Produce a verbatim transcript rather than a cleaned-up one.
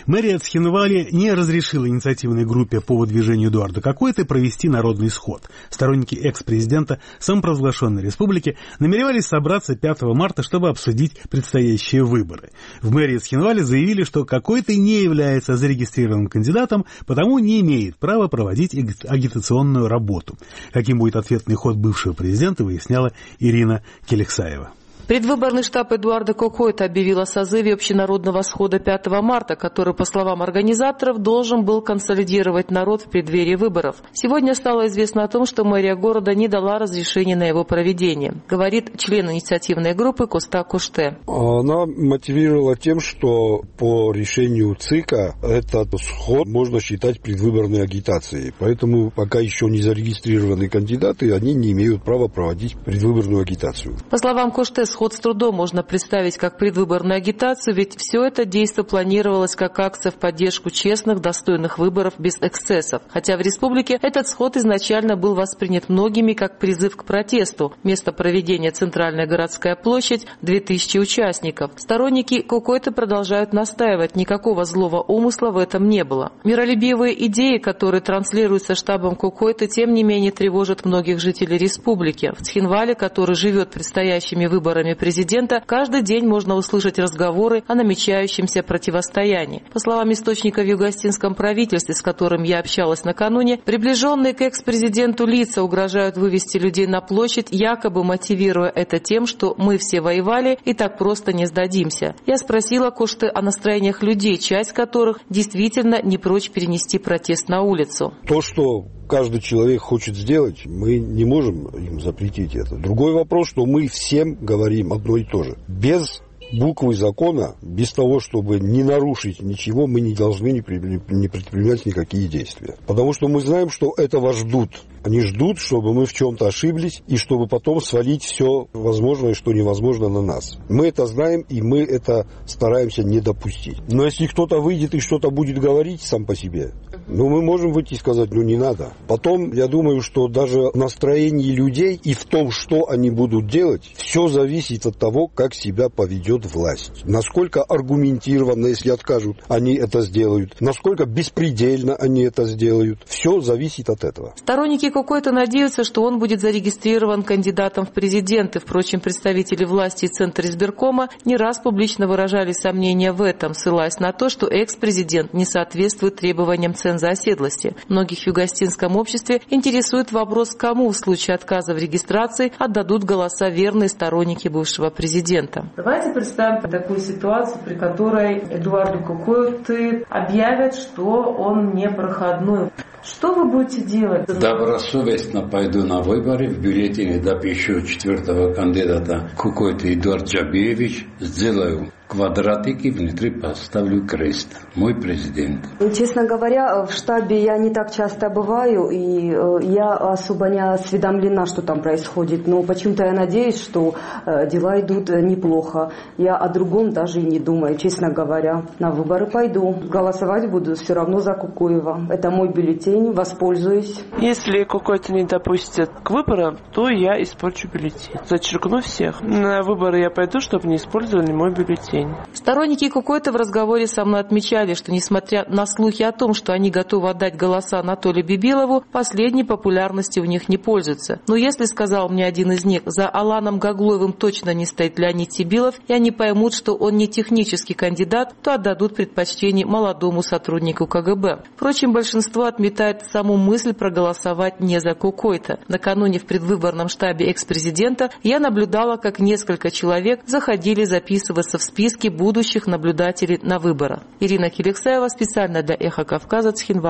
Мэрия Цхинвали не разрешила инициативной группе по выдвижению Эдуарда Кокойты провести народный сход. Сторонники экс-президента самопровозглашенной республики намеревались собраться пятого марта, чтобы обсудить предстоящие выборы. В мэрии Цхинвали заявили, что Кокойта не является зарегистрированным кандидатом, потому не имеет права проводить агитационную работу. Каким будет ответный ход бывшего президента, выясняла Ирина Келексаева. Предвыборный штаб Эдуарда Кокойты объявил о созыве общенародного схода пятого марта, который, по словам организаторов, должен был консолидировать народ в преддверии выборов. Сегодня стало известно о том, что мэрия города не дала разрешения на его проведение, говорит член инициативной группы Коста Коште. Она мотивировала тем, что по решению ЦИКа этот сход можно считать предвыборной агитацией. Поэтому пока еще не зарегистрированные кандидаты, они не имеют права проводить предвыборную агитацию. По словам Коште, сход с трудом можно представить как предвыборную агитацию, ведь все это действо планировалось как акция в поддержку честных, достойных выборов без эксцессов. Хотя в республике этот сход изначально был воспринят многими как призыв к протесту. Место проведения центральная городская площадь, две тысячи участников. Сторонники Кокойты продолжают настаивать, никакого злого умысла в этом не было. Миролюбивые идеи, которые транслируются штабом Кокойты, тем не менее тревожат многих жителей республики. В Цхинвале, который живет предстоящими выборами президента, каждый день можно услышать разговоры о намечающемся противостоянии. По словам источника в юго-остинском правительстве, с которым я общалась накануне, приближенные к экс-президенту лица угрожают вывести людей на площадь, якобы мотивируя это тем, что мы все воевали и так просто не сдадимся. Я спросила Кошты о настроениях людей, часть которых действительно не прочь перенести протест на улицу. То, что каждый человек хочет сделать, мы не можем им запретить это. Другой вопрос, что мы всем говорим одно и то же. Без буквы закона, без того, чтобы не нарушить ничего, мы не должны не предпринимать никакие действия. Потому что мы знаем, что этого ждут. Они ждут, чтобы мы в чем-то ошиблись, и чтобы потом свалить все возможное, что невозможно, на нас. Мы это знаем, и мы это стараемся не допустить. Но если кто-то выйдет и что-то будет говорить сам по себе, ну, мы можем выйти и сказать, ну, не надо. Потом, я думаю, что даже в настроении людей и в том, что они будут делать, все зависит от того, как себя поведет власть. Насколько аргументированно, если откажут, они это сделают. Насколько беспредельно они это сделают. Все зависит от этого. Сторонники Кокойты надеются, что он будет зарегистрирован кандидатом в президенты. Впрочем, представители власти и Центра избиркома не раз публично выражали сомнения в этом, ссылаясь на то, что экс-президент не соответствует требованиям ценза оседлости. Многих в юго-остинском обществе интересует вопрос, кому в случае отказа в регистрации отдадут голоса верные сторонники бывшего президента. Давайте представим такую ситуацию, при которой Эдуарду Кокойте объявят, что он непроходной. Что вы будете делать? Добросовестно пойду на выборы, в бюллетене допишу четвертого кандидата Кокойты Эдуард Джабиевич, сделаю квадратики, внутри поставлю крест. Мой президент. Честно говоря, в штабе я не так часто бываю, и я особо не осведомлена, что там происходит. Но почему-то я надеюсь, что дела идут неплохо. Я о другом даже и не думаю, честно говоря. На выборы пойду. Голосовать буду все равно за Кокоева. Это мой бюллетень, воспользуюсь. Если Кокойта не допустят к выборам, то я испорчу бюллетень. Зачеркну всех. На выборы я пойду, чтобы не использовали мой бюллетень. Сторонники Кокойты в разговоре со мной отмечали, что несмотря на слухи о том, что они готовы отдать голоса Анатолию Бибилову, последней популярностью у них не пользуются. Но если, сказал мне один из них, за Аланом Гаглоевым точно не стоит Леонид Сибилов, и они поймут, что он не технический кандидат, то отдадут предпочтение молодому сотруднику ка гэ бэ. Впрочем, большинство отметает саму мысль проголосовать не за Кокойта. Накануне в предвыборном штабе экс-президента я наблюдала, как несколько человек заходили записываться в список будущих наблюдателей на выборах. Ирина Келексаева специально для Эхо Кавказа, Цхинвал.